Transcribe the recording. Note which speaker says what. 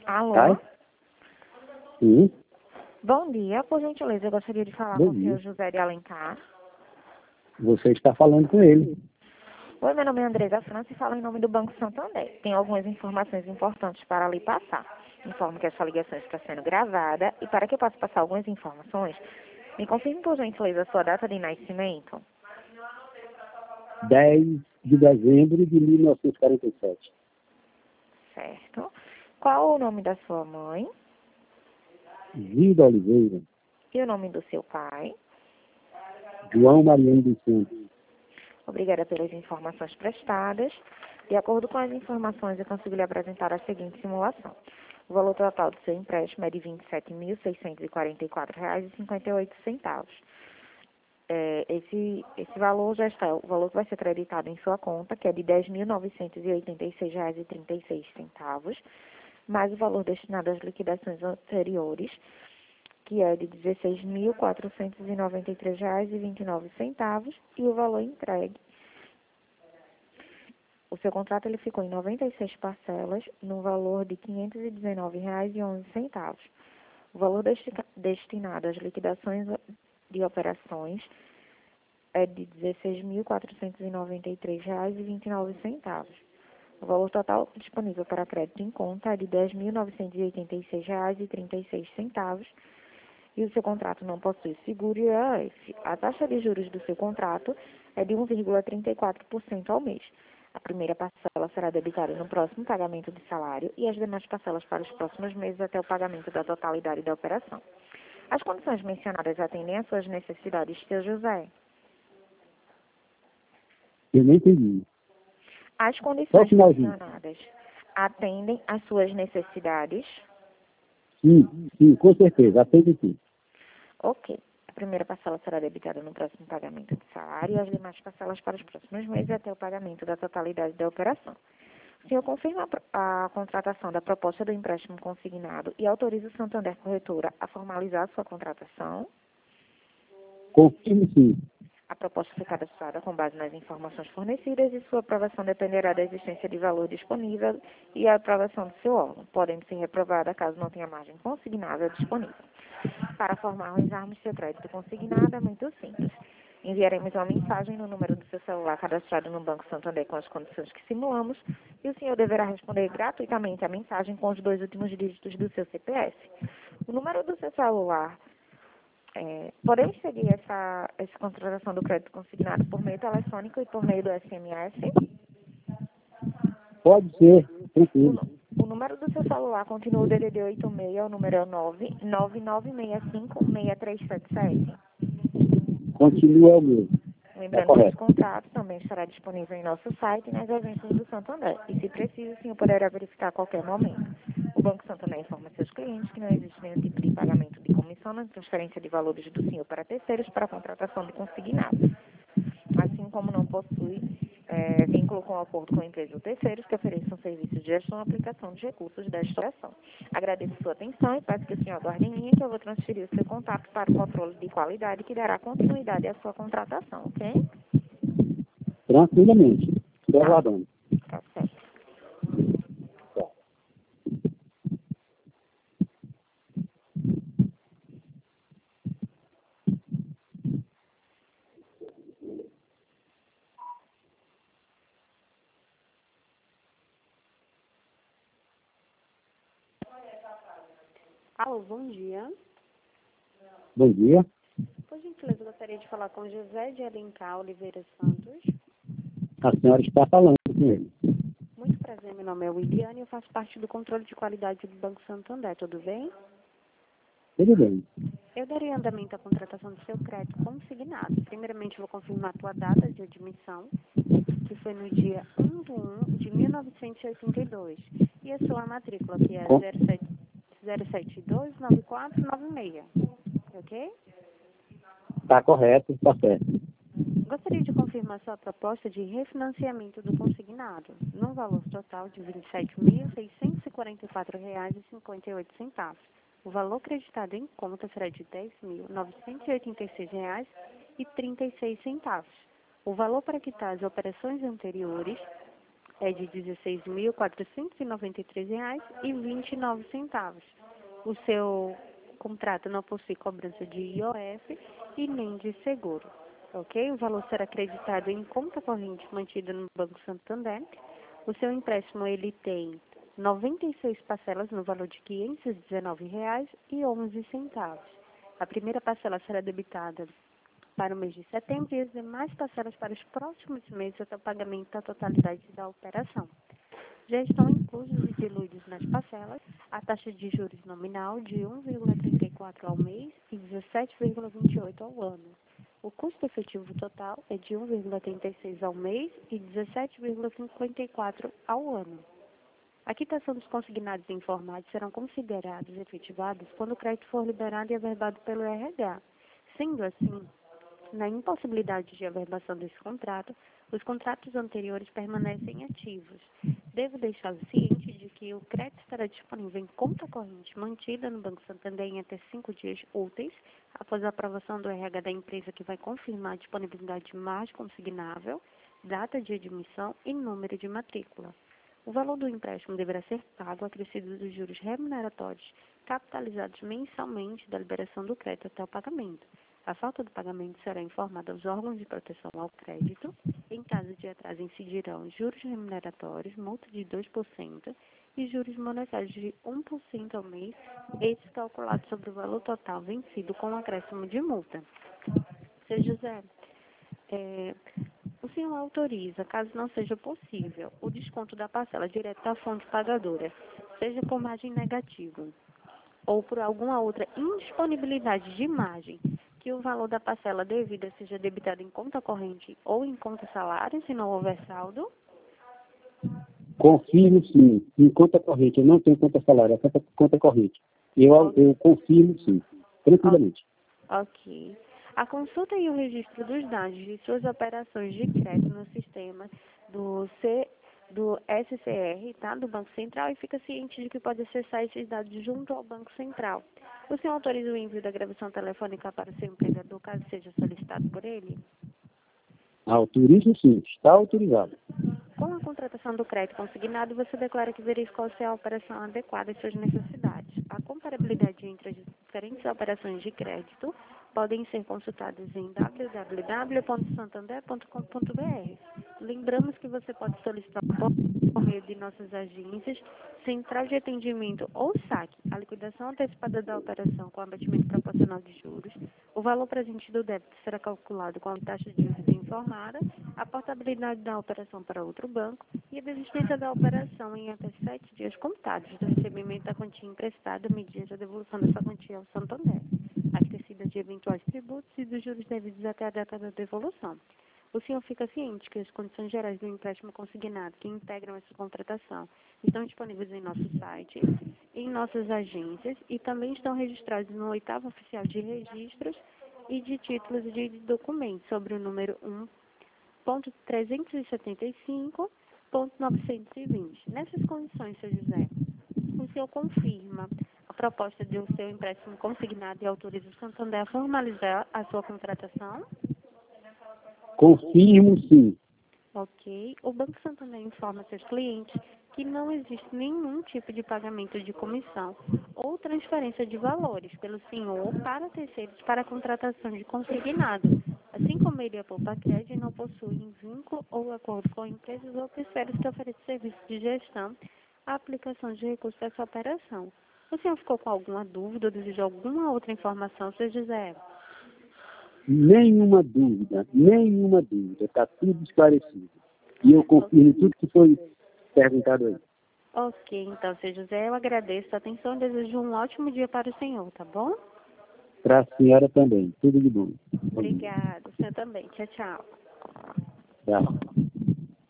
Speaker 1: Alô?
Speaker 2: Tá? Sim.
Speaker 1: Bom dia, por gentileza, eu gostaria de falar com o senhor José de Alencar.
Speaker 2: Você está falando com ele.
Speaker 1: Oi, meu nome é Andresa França e falo em nome do Banco Santander. Tenho algumas informações importantes para lhe passar. Informo que essa ligação está sendo gravada e para que eu possa passar algumas informações, me confirme por gentileza a sua data de nascimento.
Speaker 2: 10 de dezembro de 1947.
Speaker 1: Certo. Qual o nome da sua mãe
Speaker 2: Zilda Oliveira.
Speaker 1: e o nome do seu pai?
Speaker 2: João Mariano dos Santos.
Speaker 1: Obrigada pelas informações prestadas. De acordo com as informações, eu consigo lhe apresentar a seguinte simulação. O valor total do seu empréstimo é de R$ 27.644,58. Esse valor já está, o valor que vai ser acreditado em sua conta, que é de R$ 10.986,36, mais o valor destinado às liquidações anteriores, que é de R$ 16.493,29, e o valor entregue. O seu contrato ele ficou em 96 parcelas, no valor de R$ 519,11. O valor destinado às liquidações de operações é de R$ 16.493,29. O valor total disponível para crédito em conta é de R$ 10.986,36. E o seu contrato não possui seguro e IOF. A taxa de juros do seu contrato é de 1,34% ao mês. A primeira parcela será debitada no próximo pagamento de salário e as demais parcelas para os próximos meses até o pagamento da totalidade da operação. As condições mencionadas atendem às suas necessidades, seu José?
Speaker 2: Eu não entendi.
Speaker 1: As condições mencionadas atendem às suas necessidades?
Speaker 2: Sim, com certeza. Atende sim.
Speaker 1: Ok. A primeira parcela será debitada no próximo pagamento de salário e as demais parcelas para os próximos meses até o pagamento da totalidade da operação. O senhor confirma a contratação da proposta do empréstimo consignado e autoriza o Santander Corretora a formalizar a sua contratação?
Speaker 2: Confirmo sim.
Speaker 1: A proposta foi cadastrada com base nas informações fornecidas e sua aprovação dependerá da existência de valor disponível e a aprovação do seu órgão, podendo ser reprovada caso não tenha margem consignável disponível. Para formalizarmos seu crédito consignado é muito simples. Enviaremos uma mensagem no número do seu celular cadastrado no Banco Santander com as condições que simulamos e o senhor deverá responder gratuitamente a mensagem com os 2 últimos dígitos do seu CPF. O número do seu celular. Podemos seguir essa contratação do crédito consignado por meio telefônico e por meio do SMS?
Speaker 2: Pode ser, tranquilo.
Speaker 1: O número do seu celular continua o DDD 86, o número é 999656377.
Speaker 2: Continua o mesmo.
Speaker 1: Lembrando que esse contrato também estará disponível em nosso site e nas agências do Santander. E se preciso, o senhor poderá verificar a qualquer momento. O Banco Santander informa seus clientes que não existe nenhum tipo de pagamento de comissão na transferência de valores do senhor para terceiros para a contratação de consignado. Assim como não possui vínculo com o acordo com a empresa ou terceiros que ofereçam serviços de gestão e aplicação de recursos desta operação. Agradeço sua atenção e peço que o senhor aguarde em linha que eu vou transferir o seu contato para o controle de qualidade que dará continuidade à sua contratação, ok?
Speaker 2: Tranquilamente. Estou aguardando.
Speaker 1: Tá certo.
Speaker 3: Alô, bom dia.
Speaker 2: Bom dia.
Speaker 3: Por gentileza, eu gostaria de falar com José de Alencar Oliveira Santos.
Speaker 2: A senhora está falando com ele.
Speaker 3: Muito prazer, meu nome é Williane e eu faço parte do controle de qualidade do Banco Santander, tudo bem?
Speaker 2: Tudo bem.
Speaker 3: Eu darei andamento à contratação do seu crédito consignado. Primeiramente, eu vou confirmar a tua data de admissão, que foi no dia 1 de 1 de 1982. E a sua matrícula, que é 0729496. Ok?
Speaker 2: Está correto, está certo.
Speaker 3: Gostaria de confirmar sua proposta de refinanciamento do consignado, num valor total de R$ 27.644,58. O valor acreditado em conta será de R$ 10.986,36. O valor para quitar as operações anteriores é de R$ 16.493,29. O seu contrato não possui cobrança de IOF e nem de seguro, ok? O valor será acreditado em conta corrente mantida no Banco Santander. O seu empréstimo, ele tem 96 parcelas no valor de R$ 519,11. A primeira parcela será debitada para o mês de setembro e as demais parcelas para os próximos meses até o pagamento da totalidade da operação. Já estão inclusos e diluídos nas parcelas a taxa de juros nominal de 1,34 ao mês e 17,28 ao ano. O custo efetivo total é de 1,36 ao mês e 17,54 ao ano. A quitação dos consignados e informados serão considerados e efetivados quando o crédito for liberado e averbado pelo RH. Sendo assim, na impossibilidade de averbação desse contrato, os contratos anteriores permanecem ativos. Devo deixá-lo ciente de que o crédito estará disponível em conta corrente mantida no Banco Santander em até 5 dias úteis, após a aprovação do RH da empresa que vai confirmar a disponibilidade de margem consignável, data de admissão e número de matrícula. O valor do empréstimo deverá ser pago acrescido dos juros remuneratórios capitalizados mensalmente da liberação do crédito até o pagamento. A falta do pagamento será informada aos órgãos de proteção ao crédito. Em caso de atraso, incidirão juros remuneratórios, multa de 2% e juros monetários de 1% ao mês, estes calculados sobre o valor total vencido com acréscimo de multa. Seu José, o senhor autoriza, caso não seja possível, o desconto da parcela direto da fonte pagadora, seja por margem negativa ou por alguma outra indisponibilidade de margem, que o valor da parcela devida seja debitado em conta corrente ou em conta salário, se não houver saldo?
Speaker 2: Confirmo sim, em conta corrente. Eu não tenho conta salário, é conta corrente. Eu confirmo sim, tranquilamente.
Speaker 3: Ok. A consulta e o registro dos dados de suas operações de crédito no sistema do SCR, tá? Do Banco Central, e fica ciente de que pode acessar esses dados junto ao Banco Central. O senhor autoriza o envio da gravação telefônica para o seu empregador, caso seja solicitado por ele?
Speaker 2: Autorizo sim, está autorizado.
Speaker 3: Com a contratação do crédito consignado, você declara que verificou se a operação adequada às suas necessidades. A comparabilidade entre as diferentes operações de crédito podem ser consultadas em www.santander.com.br. Lembramos que você pode solicitar por meio de nossas agências, central de atendimento ou saque, a liquidação antecipada da operação com abatimento proporcional de juros. O valor presente do débito será calculado com a taxa de juros informada, a portabilidade da operação para outro banco e a desistência da operação em até 7 dias contados do recebimento da quantia emprestada mediante a devolução dessa quantia ao Santander, acrescida de eventuais tributos e dos juros devidos até a data da devolução. O senhor fica ciente que as condições gerais do empréstimo consignado que integram essa contratação estão disponíveis em nosso site, em nossas agências e também estão registrados no 8º Oficial de Registros e de Títulos e de Documentos sobre o número 1.375.920. Nessas condições, seu José, o senhor confirma a proposta do seu empréstimo consignado e autoriza o Santander a formalizar a sua contratação?
Speaker 2: Confirmo sim.
Speaker 3: Ok. O Banco Santander informa seus clientes que não existe nenhum tipo de pagamento de comissão ou transferência de valores pelo senhor para terceiros para a contratação de consignado, assim como ele e a Poupa Crédito não possuem vínculo ou acordo com empresas ou terceiros que oferecem serviços de gestão a aplicação de recursos dessa operação. O senhor ficou com alguma dúvida ou deseja alguma outra informação, seu José?
Speaker 2: Nenhuma dúvida. Está tudo esclarecido. E eu confirmo tudo que foi perguntado aí.
Speaker 3: Ok, então, seu José, eu agradeço a atenção e desejo um ótimo dia para o senhor, tá bom?
Speaker 2: Para a senhora também. Tudo de bom.
Speaker 3: Obrigada. O senhor também. Tchau, tchau.
Speaker 2: Tchau.